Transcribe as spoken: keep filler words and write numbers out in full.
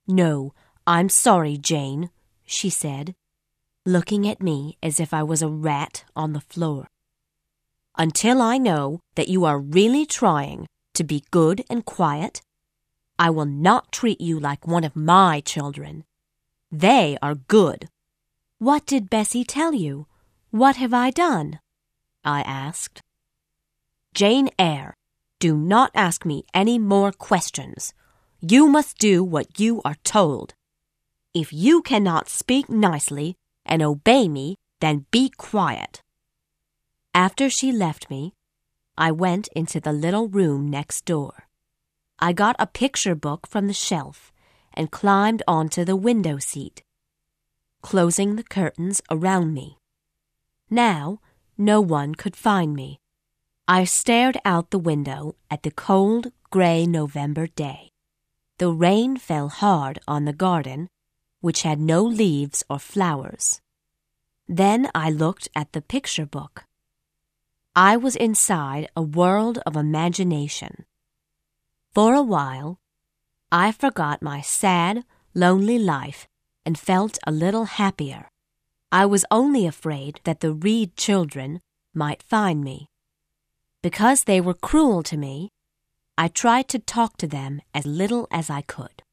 "No, I'm sorry, Jane," she said, looking at me as if I was a rat on the floor. "Until I know that you are really trying to be good and quiet, I will not treat you like one of my children. They are good." "What did Bessie tell you? What have I done?" I asked. "Jane Eyre, do not ask me any more questions. You must do what you are told. If you cannot speak nicely and obey me, then be quiet." After she left me, I went into the little room next door. I got a picture book from the shelf and climbed onto the window seat, closing the curtains around me. Now, no one could find me. I stared out the window at the cold, gray November day. The rain fell hard on the garden, which had no leaves or flowers. Then I looked at the picture book. I was inside a world of imagination. For a while, I forgot my sad, lonely life and felt a little happier. I was only afraid that the Reed children might find me. Because they were cruel to me, I tried to talk to them as little as I could.